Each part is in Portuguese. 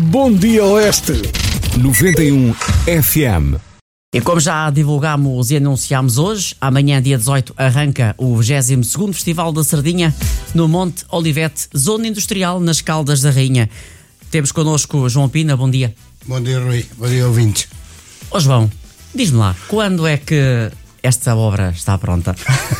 Bom Dia Oeste 91 FM. E como já divulgámos e anunciámos hoje, amanhã, dia 18, arranca o 22º Festival da Sardinha no Monte Olivete, Zona Industrial, nas Caldas da Rainha. Temos connosco João Pina, bom dia. Bom dia, Rui. Bom dia, ouvintes. Ó João, diz-me lá, quando é que esta obra está pronta?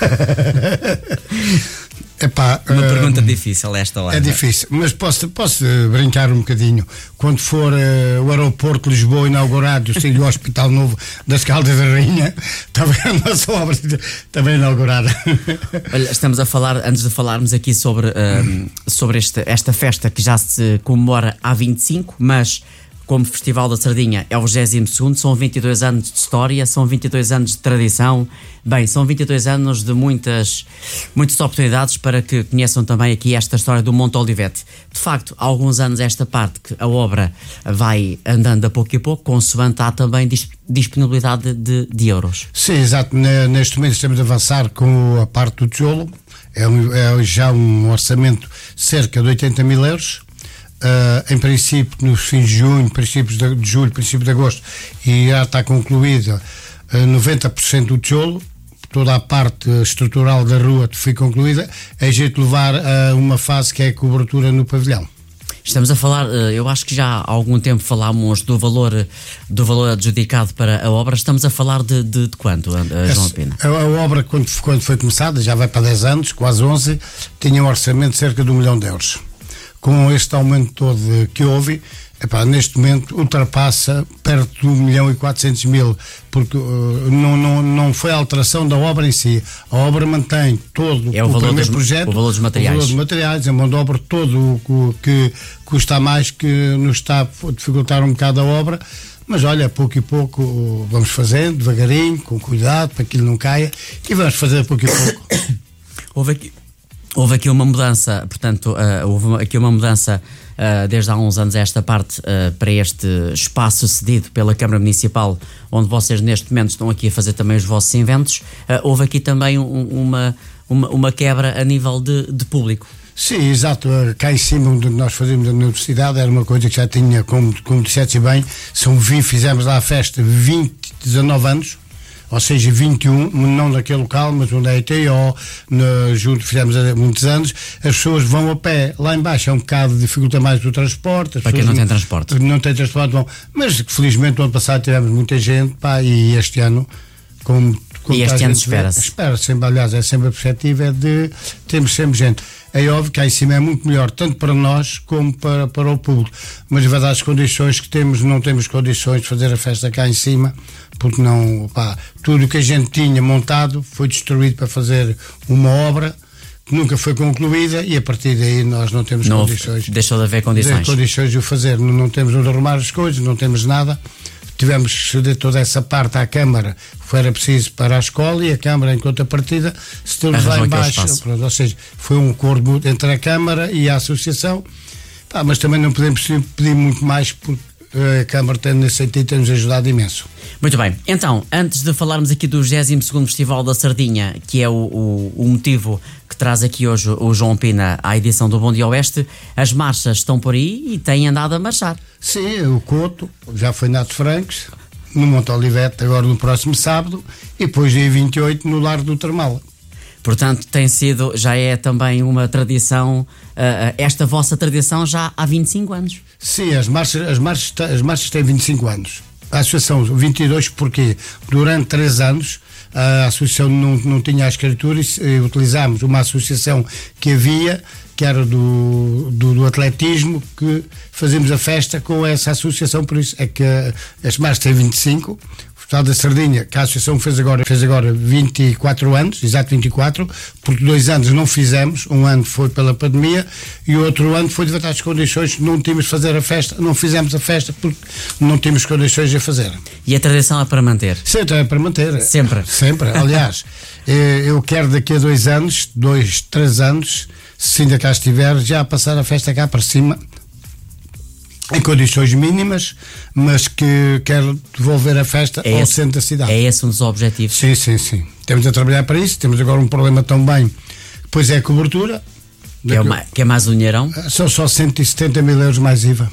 Epá, uma pergunta difícil esta hora. É difícil, mas posso brincar um bocadinho. Quando for o aeroporto de Lisboa inaugurado e o Hospital Novo das Caldas da Rainha, também a nossa obra também inaugurada. Olha, estamos a falar, antes de falarmos aqui sobre esta festa que já se comemora há 25, mas como Festival da Sardinha é o 22º, são 22 anos de história, são 22 anos de tradição, bem, são 22 anos de muitas oportunidades para que conheçam também aqui esta história do Monte Olivete. De facto, há alguns anos esta parte que a obra vai andando a pouco e pouco, consoante há também disponibilidade de euros. Sim, exato. Neste momento estamos a avançar com a parte do tijolo, é já um orçamento de cerca de 80 mil euros. Em princípio, nos fins de junho, princípios de julho, princípio de agosto, e já está concluída 90% do tijolo, toda a parte estrutural da rua foi concluída, é jeito de levar a uma fase que é a cobertura no pavilhão. Estamos a falar, eu acho que já há algum tempo falámos do valor adjudicado para a obra. Estamos a falar de quanto, João Pina? A obra, quando foi começada, já vai para 10 anos, quase 11, tinha um orçamento de cerca de 1 milhão de euros. Com este aumento todo que houve, neste momento ultrapassa perto de 1.400.000, porque não foi a alteração da obra em si. A obra mantém todo o primeiro projeto, o valor dos materiais. O valor dos materiais, a mão de obra, todo o que custa mais, que nos está a dificultar um bocado a obra. Mas olha, pouco e pouco vamos fazendo, devagarinho, com cuidado, para que ele não caia, e vamos fazer pouco e pouco. Houve aqui uma mudança, portanto, desde há uns anos esta parte para este espaço cedido pela Câmara Municipal, onde vocês neste momento estão aqui a fazer também os vossos inventos. Houve aqui também uma quebra a nível de público. Sim, exato. Cá em cima, onde nós fazíamos a universidade, era uma coisa que já tinha, como disseste bem, fizemos lá a festa 19 anos. Ou seja, 21, não naquele local, mas onde é a ITO, junto fizemos há muitos anos, as pessoas vão a pé. Lá embaixo é um bocado, dificulta mais o transporte. Para quem não tem transporte. Não tem transporte, bom. Mas felizmente no ano passado tivemos muita gente, e este ano, como e este ano espera-se. Espera sempre, aliás, é sempre a perspectiva de termos sempre gente. É óbvio que aí em cima é muito melhor, tanto para nós como para o público. Mas, verdade, as condições que temos, não temos condições de fazer a festa cá em cima, porque não, tudo o que a gente tinha montado foi destruído para fazer uma obra que nunca foi concluída, e a partir daí nós não temos condições. Deixou de haver condições. De o fazer. Não temos onde arrumar as coisas, não temos nada. Tivemos que ceder toda essa parte à Câmara, que era preciso para a escola, e a Câmara, em contrapartida, se teve lá em baixo. Ou seja, foi um acordo entre a Câmara e a Associação, mas também não podemos pedir muito mais, porque a Câmara tem, nesse sentido, tem-nos ajudado imenso. Muito bem, então, antes de falarmos aqui do 22º Festival da Sardinha, que é o motivo que traz aqui hoje o João Pina à edição do Bom Dia Oeste, as marchas estão por aí e têm andado a marchar. Sim, o Couto já foi na de Francos, no Monte Olivete agora no próximo sábado, e depois dia 28 no Lar do Termal. Portanto, já é também uma tradição, esta vossa tradição já há 25 anos. Sim, as marchas têm 25 anos. A Associação 22, porque durante 3 anos a Associação não tinha a escritura, e utilizámos uma associação que havia, que era do atletismo, que fazemos a festa com essa associação. Por isso é que as marchas têm 25. O Festival da Sardinha, que a associação fez agora 24 anos, exato 24, porque 2 anos não fizemos, um ano foi pela pandemia e o outro ano foi de verdade as condições, não tínhamos de fazer a festa, não fizemos a festa porque não tínhamos condições de a fazer. E a tradição é para manter? Sim, é para manter. Sempre? Sempre, aliás, eu quero daqui a 2 anos, 3 anos, se ainda cá estiver, já passar a festa cá para cima, em condições mínimas, mas que quero devolver a festa ao centro da cidade. É esse um dos objetivos? Sim. Temos a trabalhar para isso. Temos agora um problema também, pois é a cobertura. Que é mais um dinheirão? São só 170 mil euros mais IVA.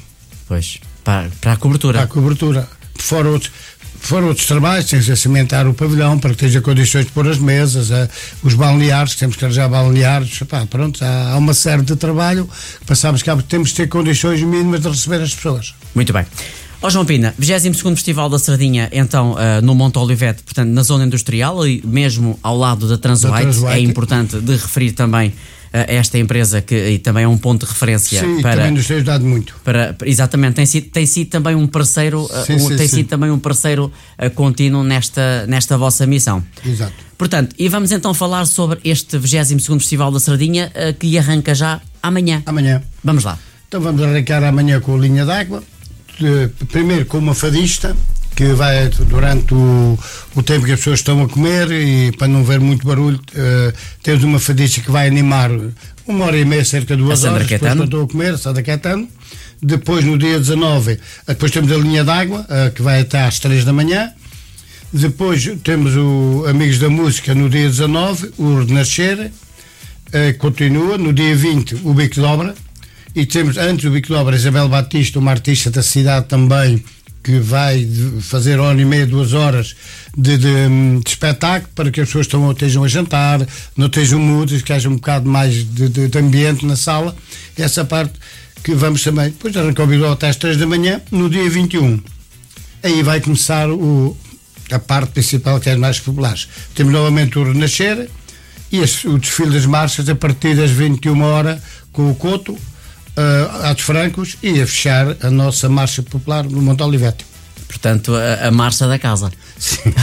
Pois, para a cobertura. Para a cobertura. Fora outros trabalhos, tem que cimentar o pavilhão para que tenha condições de pôr as mesas, os balneários, que temos que arranjar balneários, pronto, há uma série de trabalho que passamos cá, temos de ter condições mínimas de receber as pessoas. Muito bem. João Pina, 22º Festival da Sardinha, então, no Monte Olivete, portanto, na zona industrial e mesmo ao lado da Transwhite. É importante de referir também esta empresa que também é um ponto de referência. Sim, para, também nos tem ajudado muito. Exatamente, tem sido também um parceiro, sido também um parceiro contínuo nesta vossa missão. Exato. Portanto, e vamos então falar sobre este 22º Festival da Sardinha, que arranca já amanhã. Amanhã. Vamos lá. Então vamos arrancar amanhã com a linha d'água, primeiro com uma fadista, que vai durante o tempo que as pessoas estão a comer, e para não haver muito barulho, temos uma fadista que vai animar 1h30, cerca de 2 horas, depois que eu estou a comer, Sandra Caetano. Depois, no dia 19, depois temos a linha d'água, que vai até às 3 da manhã. Depois temos o Amigos da Música no dia 19, o Renascer, continua. No dia 20, o Bico de Obra. E temos, antes do Bico de Obra, Isabel Batista, uma artista da cidade também, que vai fazer 1h30, 2 horas de espetáculo, para que as pessoas estejam a jantar, não estejam mudas, que haja um bocado mais de ambiente na sala. Essa parte que vamos também. Depois arranca o Bico até às 3 da manhã, no dia 21. Aí vai começar a parte principal, que é as mais populares. Temos novamente o Renascer e o desfile das marchas a partir das 21 horas, com o Coto, Atos Francos, e a fechar a nossa marcha popular no Monte Olivete. Portanto, a marcha da casa. Sim.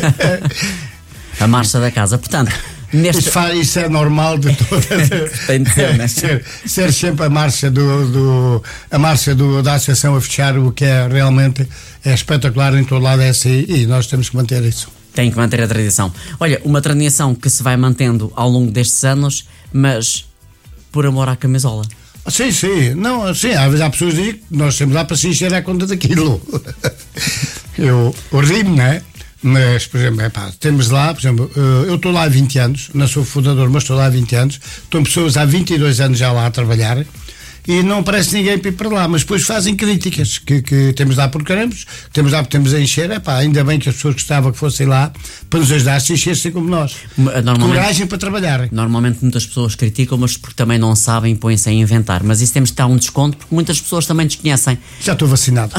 A marcha da casa. Portanto, isso é normal de todas. Tem de ser, né? ser sempre a marcha da associação a fechar, o que é realmente espetacular em todo lado, assim, e nós temos que manter isso. Tem que manter a tradição. Olha, uma tradição que se vai mantendo ao longo destes anos, mas por amor à camisola. Sim. Não, sim, às vezes há pessoas que dizem que nós estamos lá para se encher a conta daquilo. Eu rimo, não é? Mas, por exemplo, temos lá, por exemplo, eu estou lá há 20 anos, não sou fundador, mas estou lá há 20 anos, estão pessoas há 22 anos já lá a trabalhar, e não aparece ninguém para ir para lá, mas depois fazem críticas, que temos lá por carambos, temos lá porque temos a encher, ainda bem que as pessoas gostavam que fossem lá para nos ajudar a se encher-se como nós. Coragem para trabalhar. Normalmente muitas pessoas criticam, mas porque também não sabem, põem-se a inventar, mas isso temos de dar um desconto, porque muitas pessoas também desconhecem. Já estou vacinado.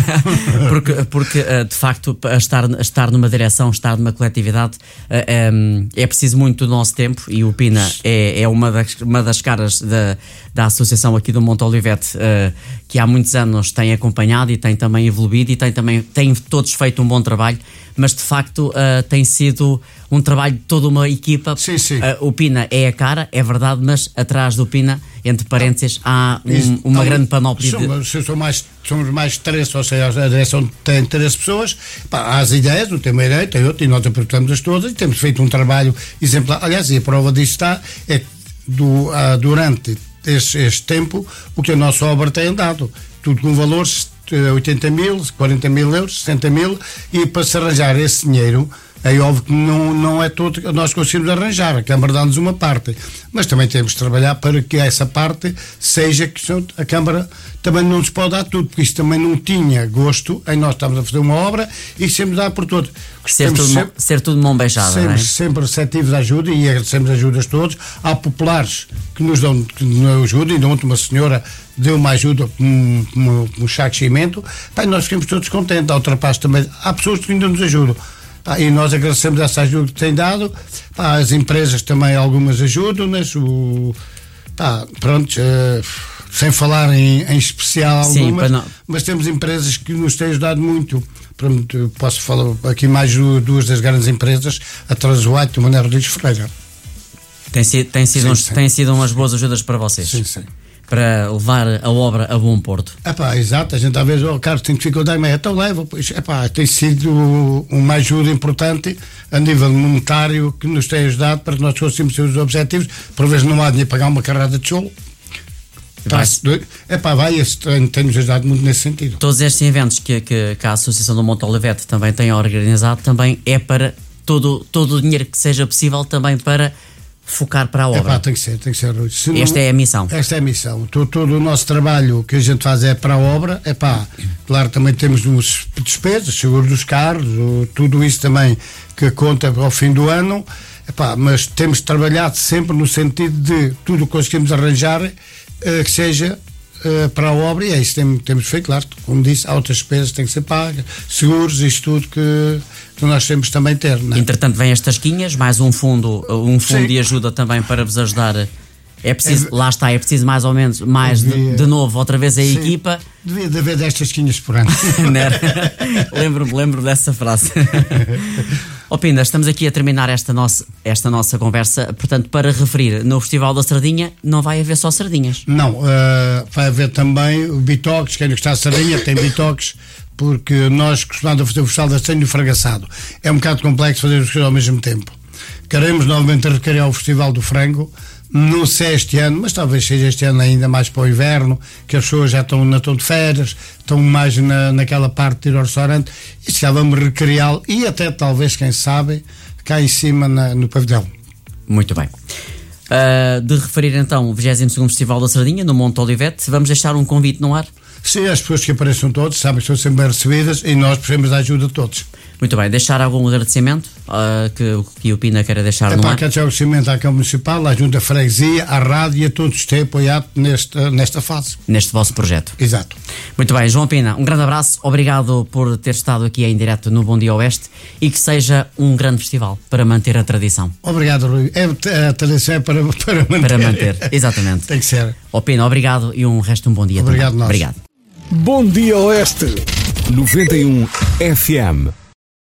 porque de facto, estar numa direção, estar numa coletividade, é preciso muito do nosso tempo, e o Pina é uma das caras da associação aqui do Monte Olivete, que há muitos anos tem acompanhado e tem também evoluído e tem todos feito um bom trabalho, mas de facto tem sido um trabalho de toda uma equipa. Sim. O Pina é a cara, é verdade, mas atrás do Pina, entre parênteses, há uma grande panóplia somos mais 3, ou seja, a direção tem 3 pessoas, há as ideias, não tem uma ideia, tem outra, e nós apertamos-as todas, e temos feito um trabalho exemplar. Aliás, e a prova disso é durante este tempo, o que a nossa obra tem andado, tudo com valores 80 mil, 40 mil euros, 60 mil, e para se arranjar esse dinheiro, é óbvio que não é todo que nós conseguimos arranjar, a Câmara dá-nos uma parte, mas também temos de trabalhar para que essa parte seja, que a Câmara também não nos pode dar tudo, porque isso também não tinha gosto em nós estamos a fazer uma obra e sempre dar por todo. Ser tudo mão beijada, não é? Sempre receptivos à ajuda, e agradecemos ajudas a todos. Há populares que nos ajudam, e ontem uma senhora deu uma ajuda, um chá de cimento, e nós ficamos todos contentes. Há outra parte também, há pessoas que ainda nos ajudam. E nós agradecemos essa ajuda que têm dado. As empresas também, algumas ajudam-nas. Sem falar em especial algumas, sim, mas temos empresas que nos têm ajudado muito. Pronto, posso falar aqui mais 2 das grandes empresas, a Transwhite e o Mané Rodrigues Ferreira. Tem sido umas boas ajudas para vocês. Sim. Para levar a obra a bom porto. Exato, a gente às vezes, Carlos, tem dificuldade, mas então leva, tem sido uma ajuda importante a nível monetário que nos tem ajudado para que nós conseguimos os objetivos. Por vezes não há dinheiro para pagar uma carrada de cholo. Tem-nos ajudado muito nesse sentido. Todos estes eventos que a Associação do Monte Olivete também tem organizado, também é para todo o dinheiro que seja possível, também para focar para a obra. Tem que ser, Rui. Esta é a missão. Esta é a missão. Todo o nosso trabalho que a gente faz é para a obra. Claro, também temos os despesas, seguro dos carros, tudo isso também que conta ao fim do ano. Mas temos trabalhado sempre no sentido de tudo o que conseguimos arranjar que seja para a obra, e é isso que temos feito. Claro, como disse, há outras despesas que têm que ser pagas, seguros, isto tudo que nós temos também ter. Não é? Entretanto, vem as tasquinhas, mais um fundo de ajuda também para vos ajudar. É preciso, lá está, é preciso mais ou menos, de novo, outra vez a equipa. Devia de haver 10 tasquinhas por ano. Lembro dessa frase. Pina, estamos aqui a terminar esta nossa conversa. Portanto, para referir, no Festival da Sardinha não vai haver só sardinhas. Não, vai haver também bitoques. Quem gostar de sardinha tem bitoques, porque nós costumamos fazer o Festival da Sardinha e o Fragaçado. É um bocado complexo fazer os coisas ao mesmo tempo. Queremos novamente recriar o Festival do Frango. Não sei este ano, mas talvez seja este ano ainda mais para o inverno, que as pessoas já estão de férias, estão mais naquela parte de ir ao restaurante, e se calhar vamos recriá-lo, e até talvez, quem sabe, cá em cima no pavilhão. Muito bem. De referir então o 22º Festival da Sardinha, no Monte Olivete, vamos deixar um convite no ar? Sim, as pessoas que apareçam todos, sabem que são sempre bem recebidas, e nós precisamos da ajuda de todos. Muito bem, deixar algum agradecimento que o Pina queira deixar no ar? Quero deixar o agradecimento à Câmara Municipal, à Junta da Freguesia, à Rádio e a todos que têm apoiado nesta fase. Neste vosso projeto. Exato. Muito bem, João Pina, um grande abraço, obrigado por ter estado aqui em direto no Bom Dia Oeste, e que seja um grande festival para manter a tradição. Obrigado, Rui. A tradição é para manter. Para manter, exatamente. Tem que ser. Pina, obrigado e um resto de um bom dia. Obrigado, também. Nós. Obrigado. Bom Dia Oeste 91 FM.